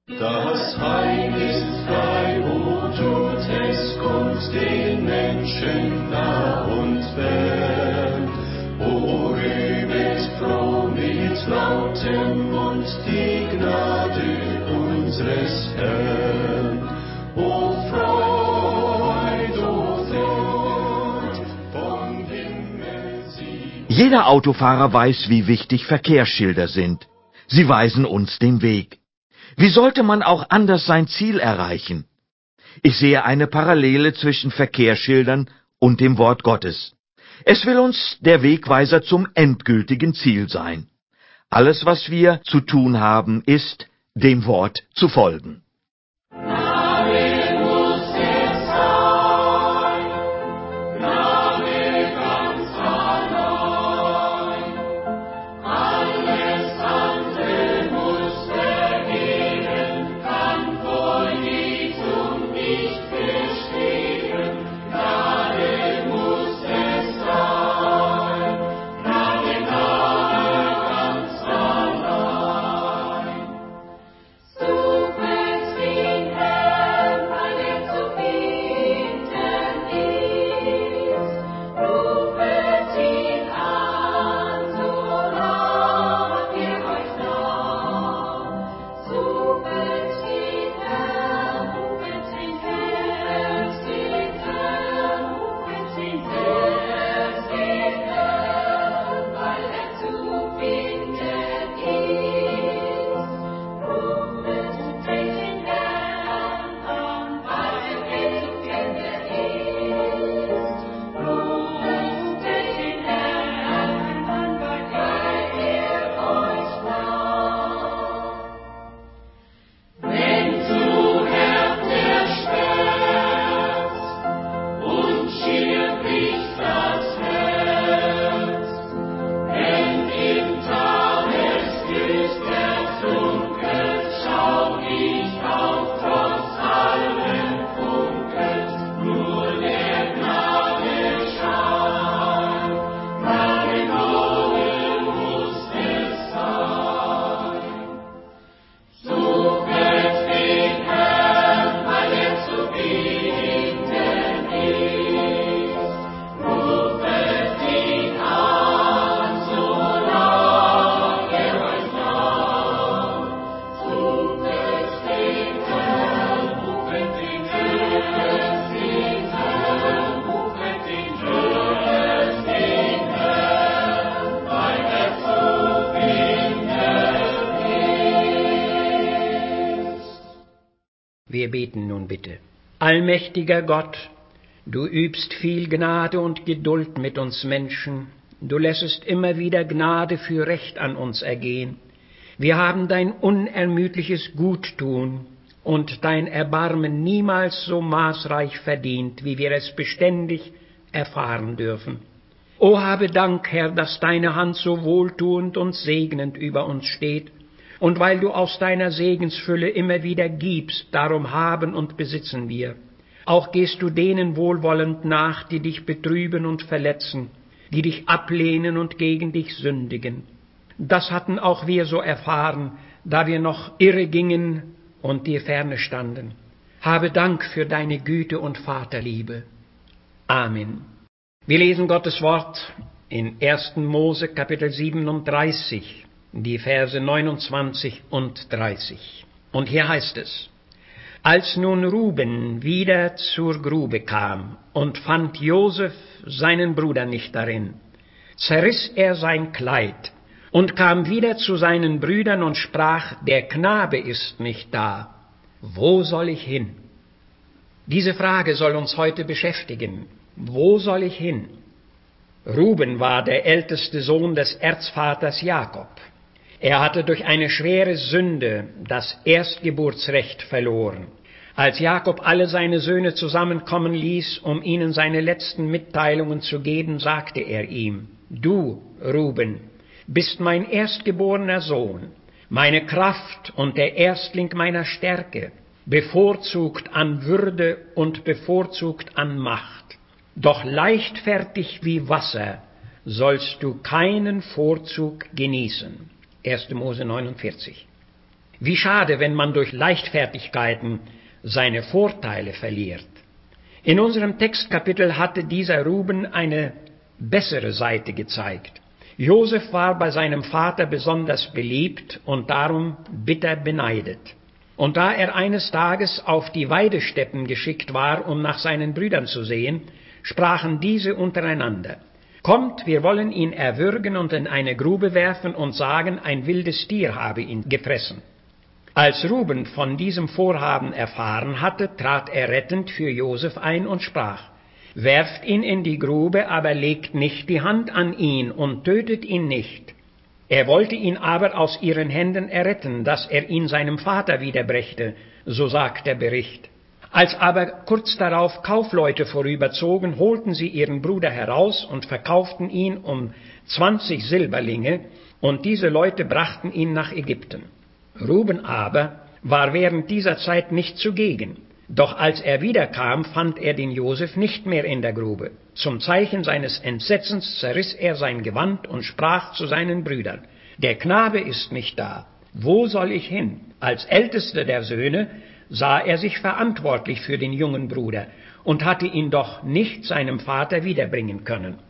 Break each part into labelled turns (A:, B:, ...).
A: Das Heil ist frei, o tut es kund den Menschen nah und fern. O rühmet froh mit lautem Mund die Gnade unseres Herrn. O Freud, vom Himmel sie.
B: Jeder Autofahrer weiß, wie wichtig Verkehrsschilder sind. Sie weisen uns den Weg. Wie sollte man auch anders sein Ziel erreichen? Ich sehe eine Parallele zwischen Verkehrsschildern und dem Wort Gottes. Es will uns der Wegweiser zum endgültigen Ziel sein. Alles, was wir zu tun haben, ist, dem Wort zu folgen.
C: Wir beten nun bitte. Allmächtiger Gott, du übst viel Gnade und Geduld mit uns Menschen. Du lässest immer wieder Gnade für Recht an uns ergehen. Wir haben dein unermüdliches Guttun und dein Erbarmen niemals so maßreich verdient, wie wir es beständig erfahren dürfen. O habe Dank, Herr, dass deine Hand so wohltuend und segnend über uns steht. Und weil du aus deiner Segensfülle immer wieder gibst, darum haben und besitzen wir. Auch gehst du denen wohlwollend nach, die dich betrüben und verletzen, die dich ablehnen und gegen dich sündigen. Das hatten auch wir so erfahren, da wir noch irre gingen und dir ferne standen. Habe Dank für deine Güte und Vaterliebe. Amen. Wir lesen Gottes Wort in 1. Mose Kapitel 37. Die Verse 29 und 30. Und hier heißt es: Als nun Ruben wieder zur Grube kam und fand Josef seinen Bruder nicht darin, zerriss er sein Kleid und kam wieder zu seinen Brüdern und sprach: Der Knabe ist nicht da. Wo soll ich hin? Diese Frage soll uns heute beschäftigen. Wo soll ich hin? Ruben war der älteste Sohn des Erzvaters Jakob. Er hatte durch eine schwere Sünde das Erstgeburtsrecht verloren. Als Jakob alle seine Söhne zusammenkommen ließ, um ihnen seine letzten Mitteilungen zu geben, sagte er ihm: Du, Ruben, bist mein erstgeborener Sohn, meine Kraft und der Erstling meiner Stärke, bevorzugt an Würde und bevorzugt an Macht. Doch leichtfertig wie Wasser sollst du keinen Vorzug genießen. 1. Mose 49. Wie schade, wenn man durch Leichtfertigkeiten seine Vorteile verliert. In unserem Textkapitel hatte dieser Ruben eine bessere Seite gezeigt. Josef war bei seinem Vater besonders beliebt und darum bitter beneidet. Und da er eines Tages auf die Weidesteppen geschickt war, um nach seinen Brüdern zu sehen, sprachen diese untereinander: Kommt, wir wollen ihn erwürgen und in eine Grube werfen und sagen, ein wildes Tier habe ihn gefressen. Als Ruben von diesem Vorhaben erfahren hatte, trat er rettend für Josef ein und sprach: Werft ihn in die Grube, aber legt nicht die Hand an ihn und tötet ihn nicht. Er wollte ihn aber aus ihren Händen erretten, dass er ihn seinem Vater wiederbrächte, so sagt der Bericht. Als aber kurz darauf Kaufleute vorüberzogen, holten sie ihren Bruder heraus und verkauften ihn um 20 Silberlinge, und diese Leute brachten ihn nach Ägypten. Ruben aber war während dieser Zeit nicht zugegen. Doch als er wiederkam, fand er den Josef nicht mehr in der Grube. Zum Zeichen seines Entsetzens zerriss er sein Gewand und sprach zu seinen Brüdern: Der Knabe ist nicht da. Wo soll ich hin? Als ältester der Söhne sah er sich verantwortlich für den jungen Bruder und hatte ihn doch nicht seinem Vater wiederbringen können.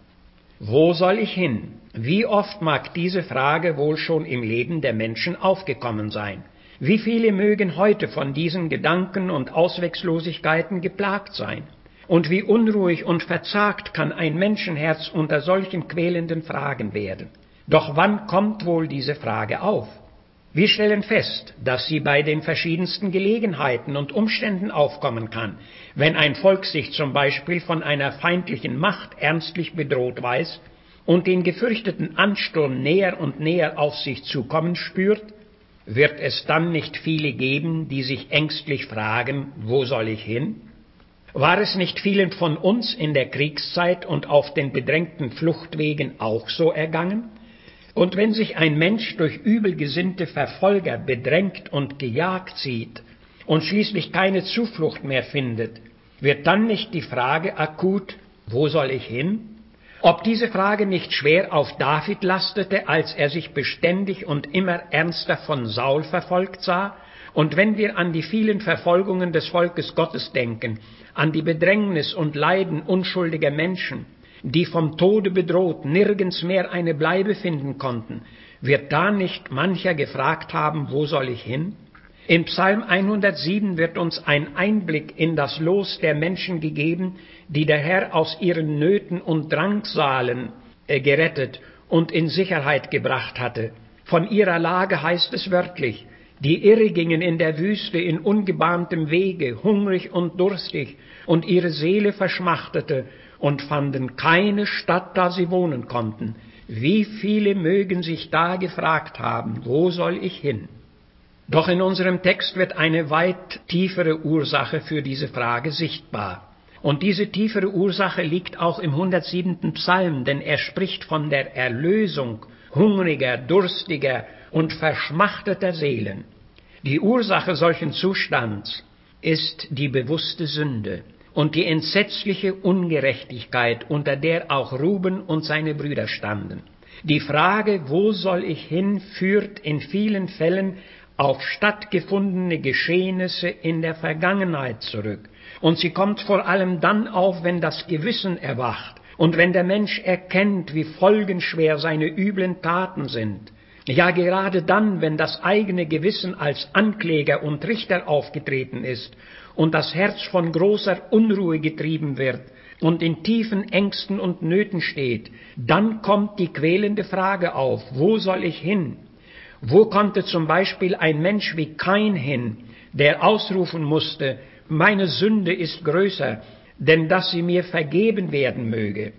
C: Wo soll ich hin? Wie oft mag diese Frage wohl schon im Leben der Menschen aufgekommen sein? Wie viele mögen heute von diesen Gedanken und Ausweglosigkeiten geplagt sein? Und wie unruhig und verzagt kann ein Menschenherz unter solchen quälenden Fragen werden? Doch wann kommt wohl diese Frage auf? Wir stellen fest, dass sie bei den verschiedensten Gelegenheiten und Umständen aufkommen kann, wenn ein Volk sich zum Beispiel von einer feindlichen Macht ernstlich bedroht weiß und den gefürchteten Ansturm näher und näher auf sich zukommen spürt. Wird es dann nicht viele geben, die sich ängstlich fragen, wo soll ich hin? War es nicht vielen von uns in der Kriegszeit und auf den bedrängten Fluchtwegen auch so ergangen? Und wenn sich ein Mensch durch übelgesinnte Verfolger bedrängt und gejagt sieht und schließlich keine Zuflucht mehr findet, wird dann nicht die Frage akut, wo soll ich hin? Ob diese Frage nicht schwer auf David lastete, als er sich beständig und immer ernster von Saul verfolgt sah? Und wenn wir an die vielen Verfolgungen des Volkes Gottes denken, an die Bedrängnis und Leiden unschuldiger Menschen, die vom Tode bedroht nirgends mehr eine Bleibe finden konnten, wird da nicht mancher gefragt haben, wo soll ich hin? In Psalm 107 wird uns ein Einblick in das Los der Menschen gegeben, die der Herr aus ihren Nöten und Drangsalen gerettet und in Sicherheit gebracht hatte. Von ihrer Lage heißt es wörtlich: Die Irre gingen in der Wüste in ungebahntem Wege, hungrig und durstig, und ihre Seele verschmachtete und fanden keine Stadt, da sie wohnen konnten. Wie viele mögen sich da gefragt haben, wo soll ich hin? Doch in unserem Text wird eine weit tiefere Ursache für diese Frage sichtbar. Und diese tiefere Ursache liegt auch im 107. Psalm, denn er spricht von der Erlösung hungriger, durstiger und verschmachteter Seelen. Die Ursache solchen Zustands ist die bewusste Sünde und die entsetzliche Ungerechtigkeit, unter der auch Ruben und seine Brüder standen. Die Frage, wo soll ich hin, führt in vielen Fällen auf stattgefundene Geschehnisse in der Vergangenheit zurück. Und sie kommt vor allem dann auf, wenn das Gewissen erwacht und wenn der Mensch erkennt, wie folgenschwer seine üblen Taten sind. Ja, gerade dann, wenn das eigene Gewissen als Ankläger und Richter aufgetreten ist und das Herz von großer Unruhe getrieben wird und in tiefen Ängsten und Nöten steht, dann kommt die quälende Frage auf, wo soll ich hin? Wo konnte zum Beispiel ein Mensch wie Kain hin, der ausrufen musste, meine Sünde ist größer, denn dass sie mir vergeben werden möge?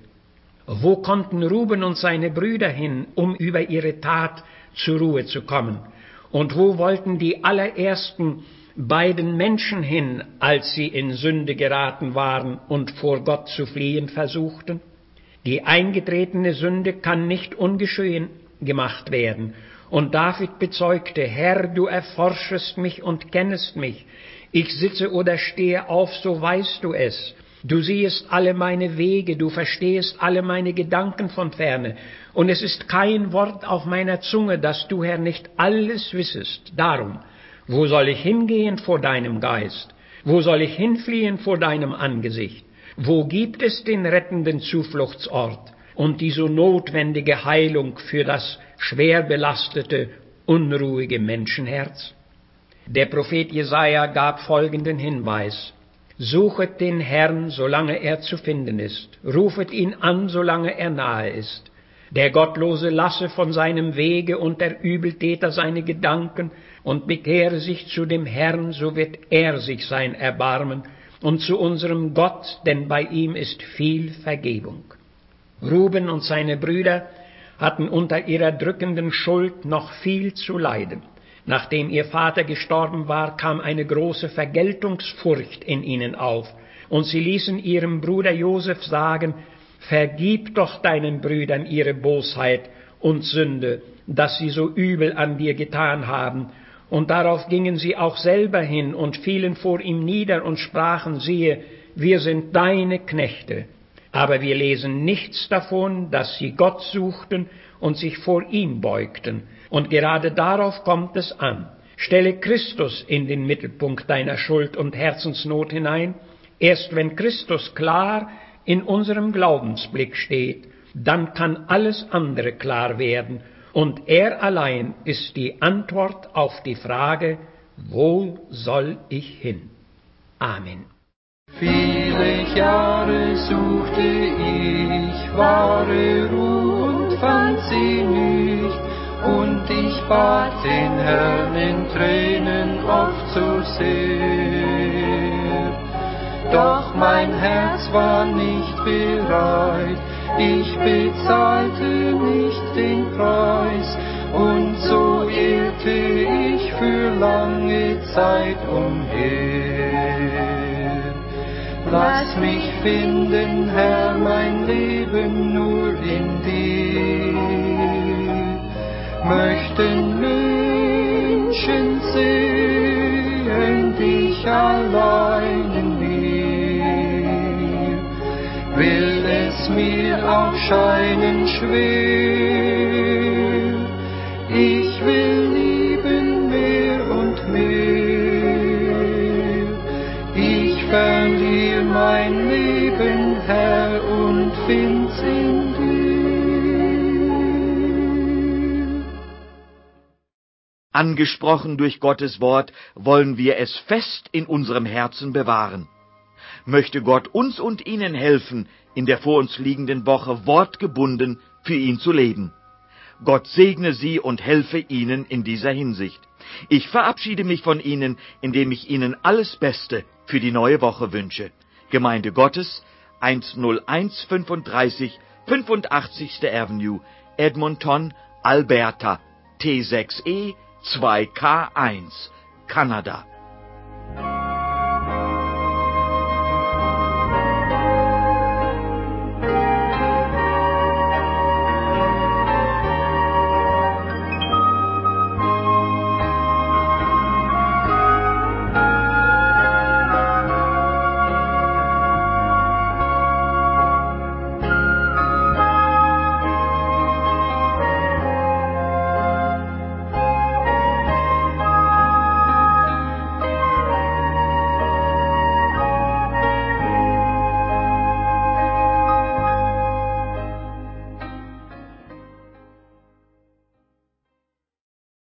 C: Wo konnten Ruben und seine Brüder hin, um über ihre Tat zur Ruhe zu kommen? Und wo wollten die allerersten beiden Menschen hin, als sie in Sünde geraten waren und vor Gott zu fliehen versuchten? Die eingetretene Sünde kann nicht ungeschehen gemacht werden. Und David bezeugte, Herr, du erforschest mich und kennest mich. Ich sitze oder stehe auf, so weißt du es. Du siehest alle meine Wege, du verstehest alle meine Gedanken von ferne. Und es ist kein Wort auf meiner Zunge, dass du, Herr, nicht alles wissest. Darum, Wo soll ich hingehen vor deinem Geist? Wo soll ich hinfliehen vor deinem Angesicht? Wo gibt es den rettenden Zufluchtsort und die so notwendige Heilung für das schwer belastete, unruhige Menschenherz? Der Prophet Jesaja gab folgenden Hinweis: Suchet den Herrn, solange er zu finden ist. Rufet ihn an, solange er nahe ist. Der Gottlose lasse von seinem Wege und der Übeltäter seine Gedanken und bekehre sich zu dem Herrn, so wird er sich sein erbarmen, und zu unserem Gott, denn bei ihm ist viel Vergebung. Ruben und seine Brüder hatten unter ihrer drückenden Schuld noch viel zu leiden. Nachdem ihr Vater gestorben war, kam eine große Vergeltungsfurcht in ihnen auf, und sie ließen ihrem Bruder Josef sagen: Vergib doch deinen Brüdern ihre Bosheit und Sünde, dass sie so übel an dir getan haben. Und darauf gingen sie auch selber hin und fielen vor ihm nieder und sprachen: Siehe, wir sind deine Knechte. Aber wir lesen nichts davon, dass sie Gott suchten und sich vor ihm beugten. Und gerade darauf kommt es an. Stelle Christus in den Mittelpunkt deiner Schuld und Herzensnot hinein. Erst wenn Christus klar in unserem Glaubensblick steht, dann kann alles andere klar werden. Und er allein ist die Antwort auf die Frage: Wo soll ich hin? Amen.
A: Viele Jahre suchte ich wahre Ruhe und fand sie nicht, und ich bat den Herrn in Tränen oft so sehr. Doch mein Herz war nicht bereit, ich bezahlte nicht den Preis, und so irrte ich für lange Zeit umher. Lass mich finden, Herr, mein Leben nur in dir. Möchten Menschen sehen dich allein in mir. Will es mir auch scheinen schwer, ich will lieben mehr und mehr. Ich verliere mein Leben, Herr, und find's in dir.
B: Angesprochen durch Gottes Wort wollen wir es fest in unserem Herzen bewahren. Möchte Gott uns und Ihnen helfen, in der vor uns liegenden Woche wortgebunden für ihn zu leben. Gott segne Sie und helfe Ihnen in dieser Hinsicht. Ich verabschiede mich von Ihnen, indem ich Ihnen alles Beste für die neue Woche wünsche. Gemeinde Gottes, 10135 85. Avenue, Edmonton, Alberta, T6E 2K1, Kanada.